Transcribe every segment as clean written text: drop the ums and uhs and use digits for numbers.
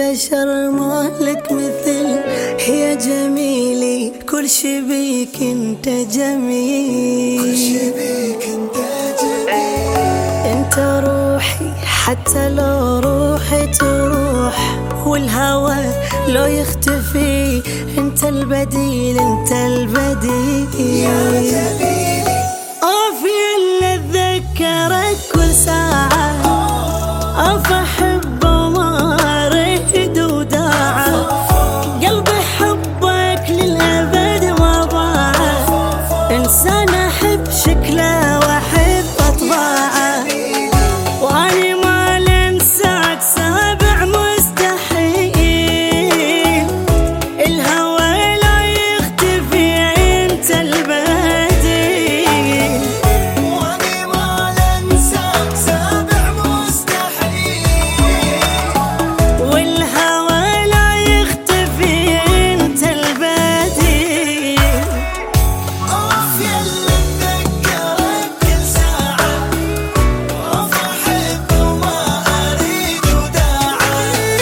البشر مالك مثل يا جميلي، كل شي بيك انت جميل، كل شي بيك انت جميل. انت روحي حتى لو روحي تروح، والهوى لو يختفي انت البديل، انت البديل يا جميلي. اوف يلا اتذكرك كل ساعة، اوف احب وما اريد وداعة، قلبي حبك للابد ما ضاع، انسان احب شكله واحب اطباعه، واني ما لنساك سابع مستحيل، الهوى لا يختفي انت البديل، واني ما لنساك سابع مستحيل، والهوى لا يختفي انت البديل. اوف يلا اتذكرك كل ساعة، اوف احب وما اريد وداعة.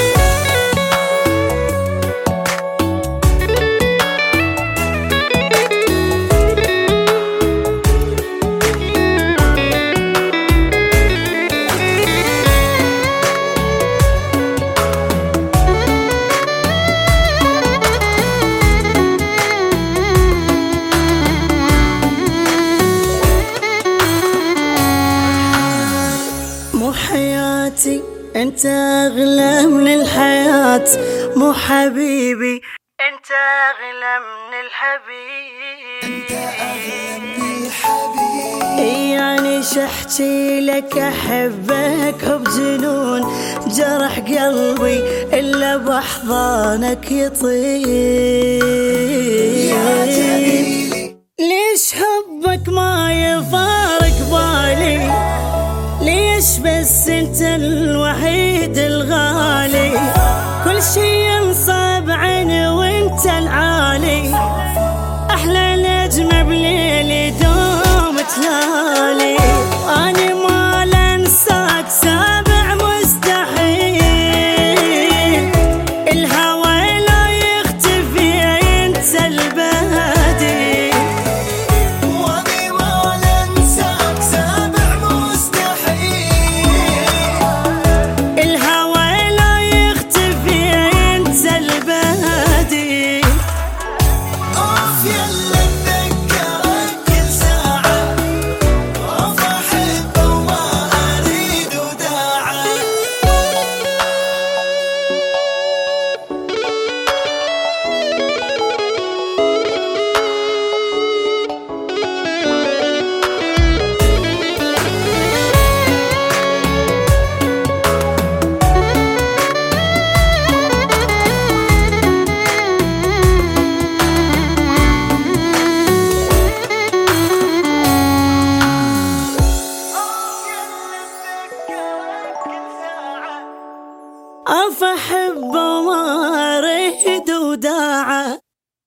مو حياتي انت اغلى من الحياة، مو حبيبي انت اغلى من الحبيب، انت اغلى من الحبيب. يعني شحكي لك احبك حب جنون، جرح قلبي الا باحضانك يطيب، يا جميلي. ليش حبك ما يفارق بالي، ليش بس انت الوحيد الغالي، كل شي